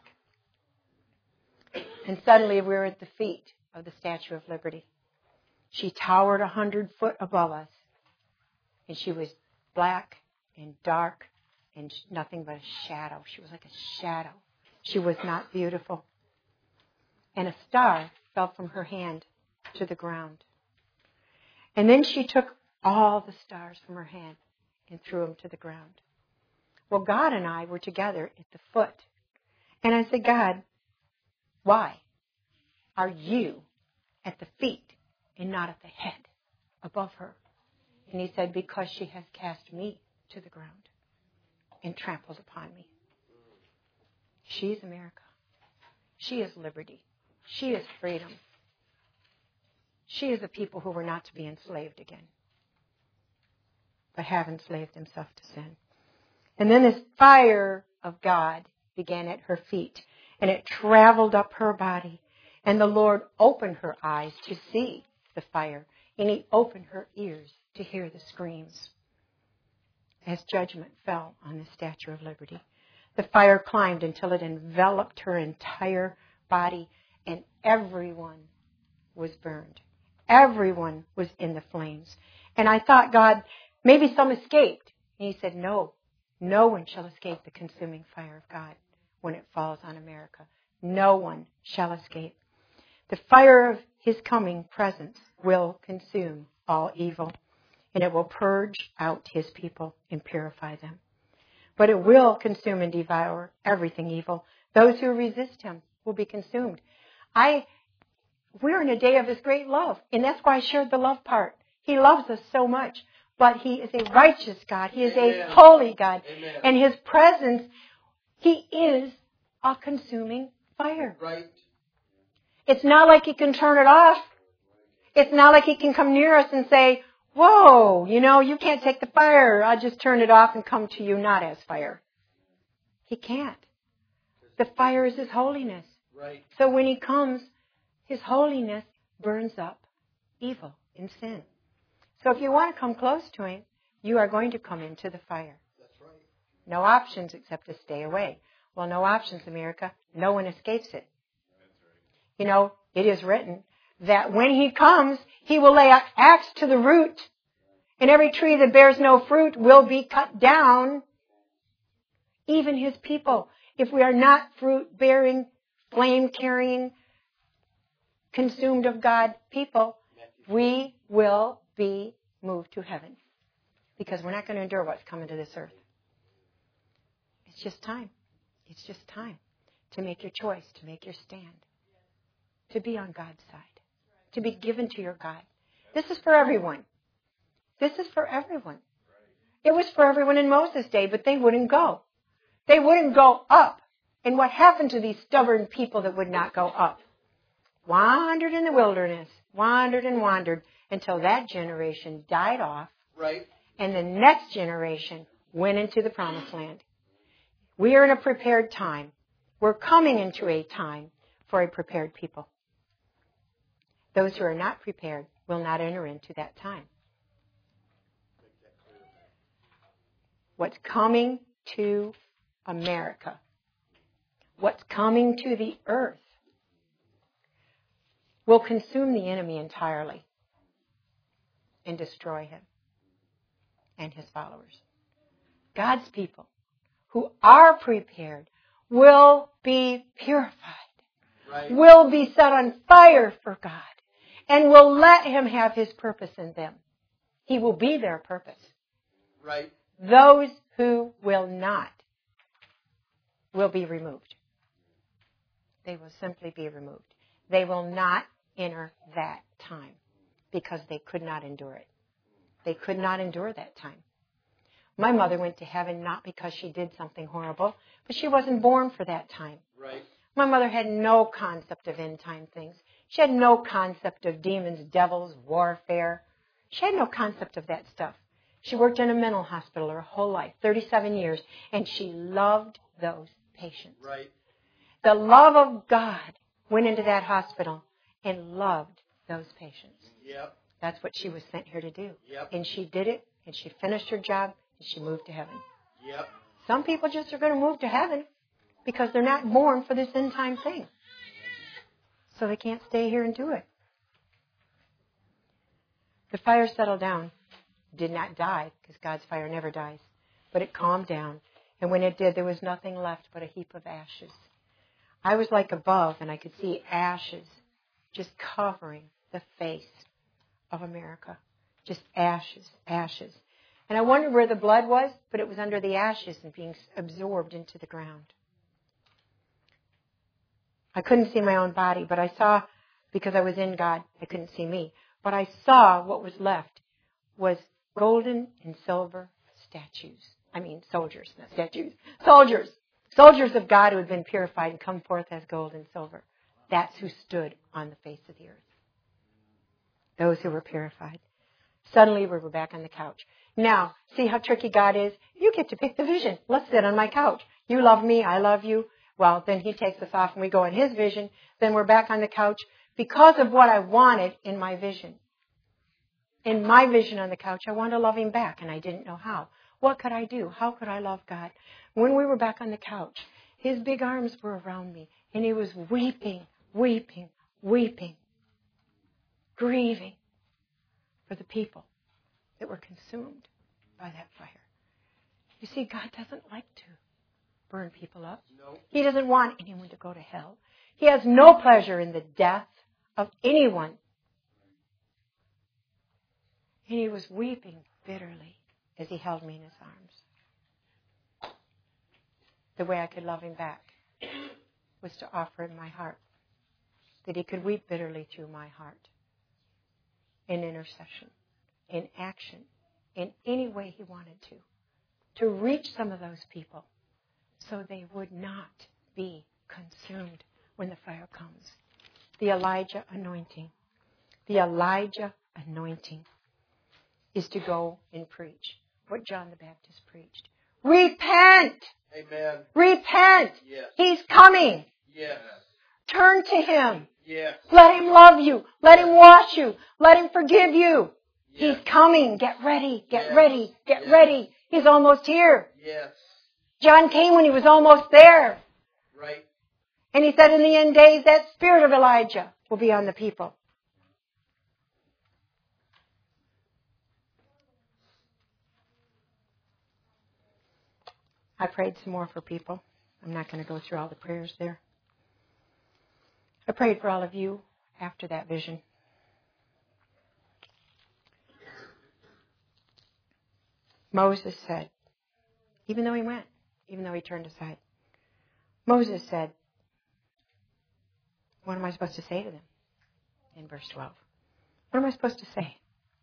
And suddenly we were at the feet of the Statue of Liberty. She towered a hundred foot above us. And she was black and dark and nothing but a shadow. She was like a shadow. She was not beautiful. And a star fell from her hand to the ground. And then she took all the stars from her hand and threw them to the ground. Well, God and I were together at the foot. And I said, God, why are you at the feet and not at the head above her? And he said, because she has cast me to the ground and trampled upon me. She's America. She is liberty. She is freedom. She is a people who were not to be enslaved again, but have enslaved themselves to sin. And then this fire of God began at her feet, and it traveled up her body. And the Lord opened her eyes to see the fire, and he opened her ears to hear the screams as judgment fell on the Statue of Liberty. The fire climbed until it enveloped her entire body, and everyone was burned. Everyone was in the flames. And I thought, God, maybe some escaped. And he said, no, no one shall escape the consuming fire of God when it falls on America. No one shall escape. The fire of his coming presence will consume all evil, and it will purge out his people and purify them. But it will consume and devour everything evil. Those who resist him will be consumed. I, we're in a day of his great love, and that's why I shared the love part. He loves us so much, but he is a righteous God. He is Amen. A holy God. Amen. And his presence, he is a consuming fire. Right. It's not like he can turn it off. It's not like he can come near us and say, whoa, you know, you can't take the fire. I'll just turn it off and come to you not as fire. He can't. The fire is his holiness. Right. So when he comes, his holiness burns up evil and sin. So if you want to come close to him, you are going to come into the fire. That's right. No options except to stay away. Well, no options, America. No one escapes it. You know, it is written that when he comes, he will lay an axe to the root, and every tree that bears no fruit will be cut down. Even his people, if we are not fruit-bearing, flame-carrying, consumed of God people, we will be moved to heaven, because we're not going to endure what's coming to this earth. It's just time. It's just time to make your choice, to make your stand, to be on God's side, to be given to your God. This is for everyone. This is for everyone. It was for everyone in Moses' day, but they wouldn't go. They wouldn't go up. And what happened to these stubborn people that would not go up? Wandered in the wilderness, wandered and wandered until that generation died off. Right. And the next generation went into the promised land. We are in a prepared time. We're coming into a time for a prepared people. Those who are not prepared will not enter into that time. What's coming to America, what's coming to the earth, will consume the enemy entirely and destroy him and his followers. God's people who are prepared will be purified, right. Will be set on fire for God, and will let him have his purpose in them. He will be their purpose. Right. Those who will not will be removed. They will simply be removed. They will not enter that time because they could not endure it. They could not endure that time. My mother went to heaven not because she did something horrible, but she wasn't born for that time. Right. My mother had no concept of end time things. She had no concept of demons, devils, warfare. She had no concept of that stuff. She worked in a mental hospital her whole life, thirty-seven years, and she loved those patients. Right. The love of God went into that hospital and loved those patients. Yep. That's what she was sent here to do. Yep. And she did it, and she finished her job, and she moved to heaven. Yep. Some people just are going to move to heaven because they're not born for this end time thing. So they can't stay here and do it. The fire settled down. Did not die, because God's fire never dies. But it calmed down. And when it did, there was nothing left but a heap of ashes. I was like above, and I could see ashes just covering the face of America. Just ashes, ashes. And I wondered where the blood was, but it was under the ashes and being absorbed into the ground. I couldn't see my own body, but I saw, because I was in God, I couldn't see me. But I saw what was left was golden and silver statues. I mean, soldiers, not statues. Soldiers. Soldiers of God who had been purified and come forth as gold and silver. That's who stood on the face of the earth. Those who were purified. Suddenly we were back on the couch. Now, see how tricky God is? You get to pick the vision. Let's sit on my couch. You love me, I love you. Well, then he takes us off and we go in his vision. Then we're back on the couch because of what I wanted in my vision. In my vision on the couch, I wanted to love him back, and I didn't know how. What could I do? How could I love God? When we were back on the couch, his big arms were around me, and he was weeping, weeping, weeping, grieving for the people that were consumed by that fire. You see, God doesn't like to burn people up. No. He doesn't want anyone to go to hell. He has no pleasure in the death of anyone. And he was weeping bitterly as he held me in his arms. The way I could love him back was to offer him my heart, that he could weep bitterly through my heart in intercession, in action, in any way he wanted to, to reach some of those people so they would not be consumed when the fire comes. The Elijah anointing. The Elijah anointing is to go and preach what John the Baptist preached. Repent! Amen. Repent! Yes. He's coming. Yes. Turn to him. Yes. Let him love you. Let him wash you. Let him forgive you. Yes. He's coming. Get ready. Get Yes. ready. Get Yes. ready. He's almost here. Yes. John came when he was almost there. Right. And he said in the end days, that spirit of Elijah will be on the people. I prayed some more for people. I'm not going to go through all the prayers there. I prayed for all of you after that vision. Moses said, even though he went, even though he turned aside, Moses said, what am I supposed to say to them? In verse twelve. What am I supposed to say?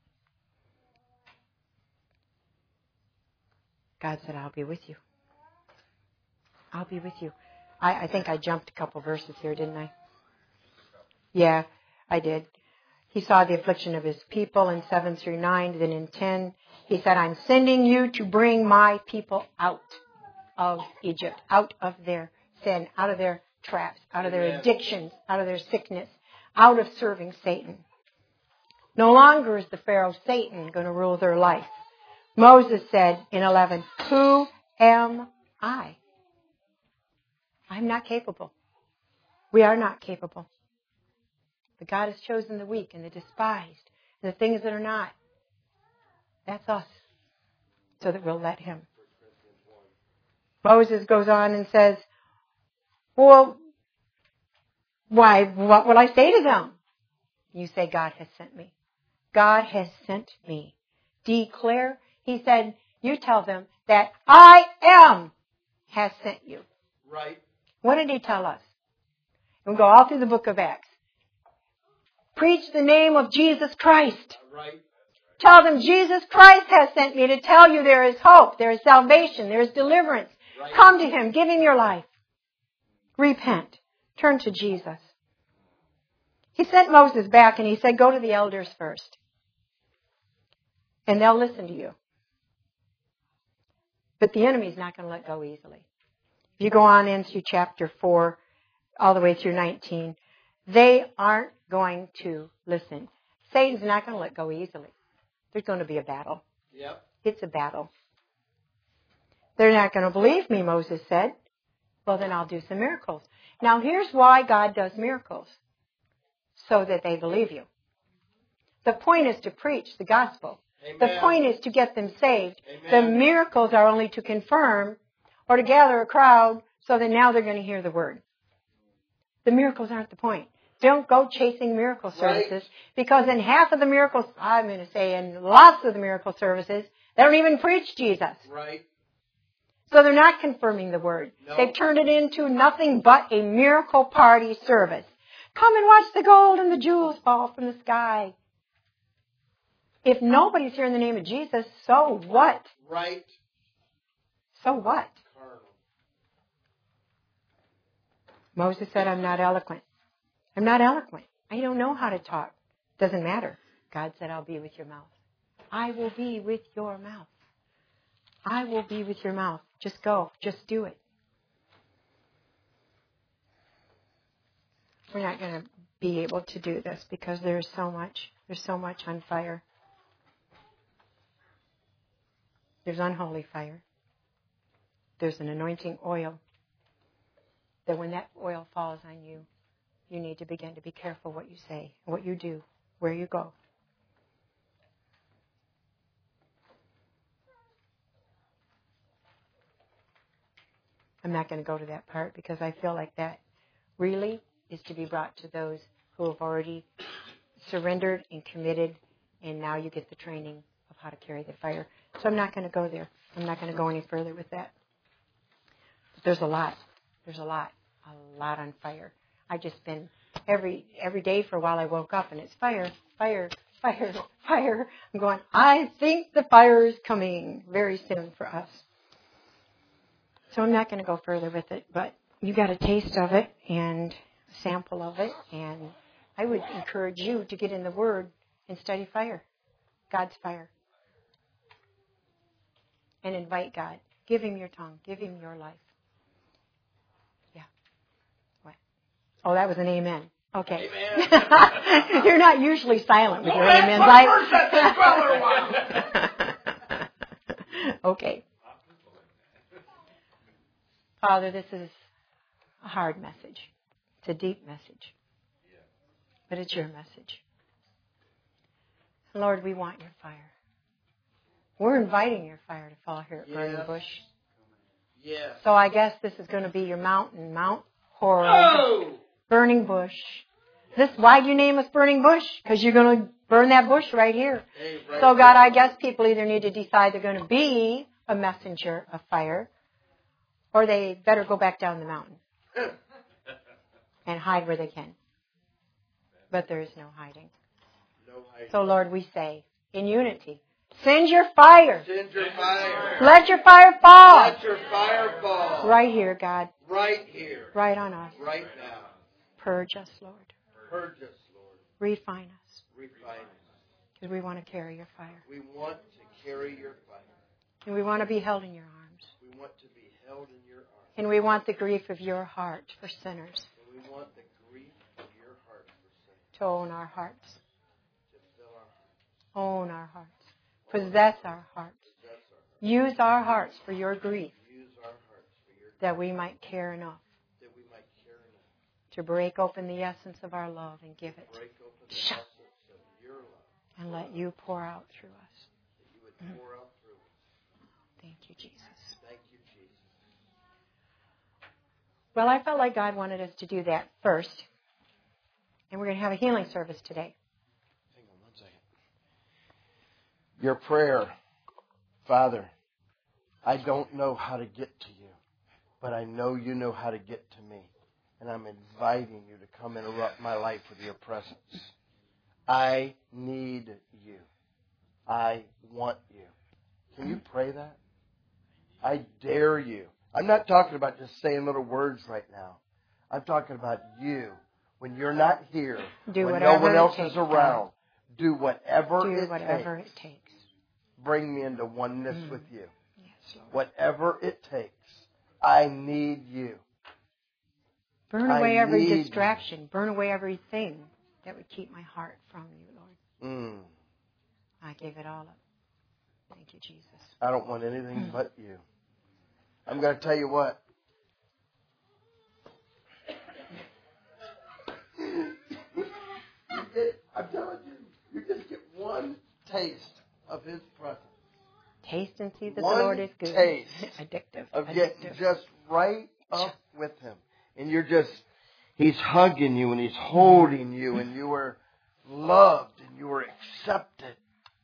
God said, I'll be with you. I'll be with you. I, I think I jumped a couple verses here, didn't I? Yeah, I did. He saw the affliction of his people in seven through nine. Then in ten, he said, I'm sending you to bring my people out of Egypt, out of their sin, out of their traps, out of their Amen. addictions, out of their sickness, out of serving Satan. No longer is the Pharaoh Satan going to rule their life. Moses said in eleven, who am I? I'm not capable. We are not capable. But God has chosen the weak and the despised and the things that are not. That's us. So that we'll let him. Moses goes on and says, well, why, what will I say to them? You say, God has sent me. God has sent me. Declare, he said, you tell them that I am has sent you. Right. What did he tell us? We'll go all through the book of Acts. Preach the name of Jesus Christ. Right. Tell them Jesus Christ has sent me to tell you there is hope, there is salvation, there is deliverance. Right. Come to him. Give him your life. Repent. Turn to Jesus. He sent Moses back and he said, go to the elders first. And they'll listen to you. But the enemy's not going to let go easily. If you go on into chapter four, all the way through nineteen, they aren't going to listen. Satan's not going to let go easily. There's going to be a battle. Yep. It's a battle. They're not going to believe me, Moses said. Well, then I'll do some miracles. Now, here's why God does miracles. So that they believe you. The point is to preach the gospel. Amen. The point is to get them saved. Amen. The miracles are only to confirm or to gather a crowd so that now they're going to hear the word. The miracles aren't the point. Don't go chasing miracle services, right. Because in half of the miracles, I'm going to say in lots of the miracle services, they don't even preach Jesus. Right. So they're not confirming the word. No. They've turned it into nothing but a miracle party service. Come and watch the gold and the jewels fall from the sky. If nobody's here in the name of Jesus, so what? Right. So what? Moses said, I'm not eloquent. I'm not eloquent. I don't know how to talk. Doesn't matter. God said, I'll be with your mouth. I will be with your mouth. I will be with your mouth. Just go. Just do it. We're not going to be able to do this because there's so much. There's so much on fire. There's unholy fire. There's an anointing oil. That when that oil falls on you, you need to begin to be careful what you say, what you do, where you go. I'm not going to go to that part because I feel like that really is to be brought to those who have already surrendered and committed, and now you get the training of how to carry the fire. So I'm not going to go there. I'm not going to go any further with that. But there's a lot. There's a lot. A lot on fire. I just been every every day for a while I woke up and it's fire, fire, fire, fire. I'm going, I think the fire is coming very soon for us. So I'm not going to go further with it, but you got a taste of it and a sample of it, and I would encourage you to get in the Word and study fire, God's fire. And invite God. Give Him your tongue. Give Him your life. Oh, that was an amen. Okay. Amen. You're not usually silent with your amens. I... Okay. Father, this is a hard message. It's a deep message. But it's your message. Lord, we want your fire. We're inviting your fire to fall here at yes. Burning Bush. Yes. So I guess this is going to be your mountain, Mount Horeb. Oh! Burning Bush. This, why do you name us Burning Bush? Because you're going to burn that bush right here. Hey, right so God, I guess people either need to decide they're going to be a messenger of fire, or they better go back down the mountain and hide where they can. But there is no hiding. No hiding. So Lord, we say, in unity, send your fire. Send your fire. Let your fire fall. Let your fire fall. Right here, God. Right here. Right on us. Right now. Purge us, Lord. Purge us, Lord. Refine us. Refine us. Because we want to carry your fire. We want to carry your fire. And we want to be held in your arms. We want to be held in your arms. And we want the grief of your heart for sinners. And we want the grief of your heart for sinners. To own our hearts. To fill our hearts. Own our hearts. Possess our hearts. Possess our hearts. Use our hearts for your grief. Use our hearts for your grief. That we might care enough. To break open the essence of our love and give it. Break open the essence of your love. And let you pour out through us. That you would pour out through us. Thank you, Jesus. Thank you, Jesus. Well, I felt like God wanted us to do that first. And we're going to have a healing service today. Hang on one second. Your prayer, Father, I don't know how to get to you, but I know you know how to get to me. And I'm inviting you to come interrupt my life with your presence. I need you. I want you. Can you pray that? I dare you. I'm not talking about just saying little words right now. I'm talking about you. When you're not here, do when no one else takes, is around, do whatever, do it, whatever takes. it takes. Bring me into oneness mm. with you. Yes, Lord. Whatever it takes. I need you. Burn away I every need distraction. You. Burn away everything that would keep my heart from you, Lord. Mm. I gave it all up. Thank you, Jesus. I don't want anything but you. I'm going to tell you what. You get, I'm telling you, you just get one taste of His presence. Taste and see that One the Lord is good. taste Addictive. of Addictive. getting just right up with Him. And you're just, He's hugging you and He's holding you and you are loved and you are accepted.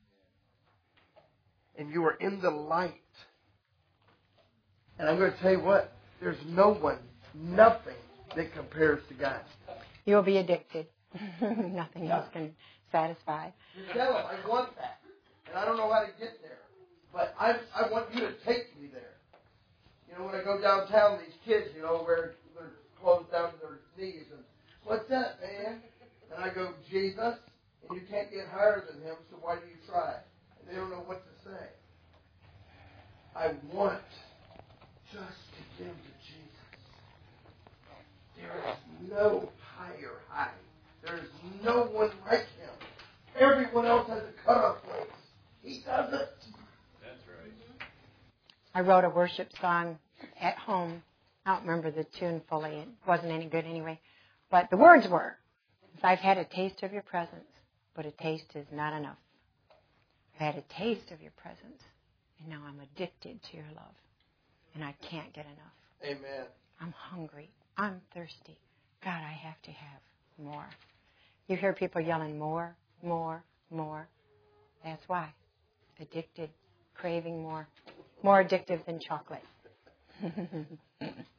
And you are in the light. And I'm going to tell you what, there's no one, nothing that compares to God. You'll be addicted. Nothing else can satisfy. You tell Him, I want that. And I don't know how to get there. But I I want you to take me there. You know, when I go downtown, these kids, you know, wear their clothes down to their knees. And, what's that, man? And I go, Jesus. And you can't get higher than Him, so why do you try? And they don't know what to say. I want just to give to Jesus. There is no higher high. There is no one like Him. Everyone else has a cutoff place. He doesn't. That's right. I wrote a worship song at home. I don't remember the tune fully. It wasn't any good anyway. But the words were, I've had a taste of your presence, but a taste is not enough. I've had a taste of your presence, and now I'm addicted to your love. And I can't get enough. Amen. I'm hungry. I'm thirsty. God, I have to have more. You hear people yelling more, more, more. That's why. Addicted, craving more. More addictive than chocolate.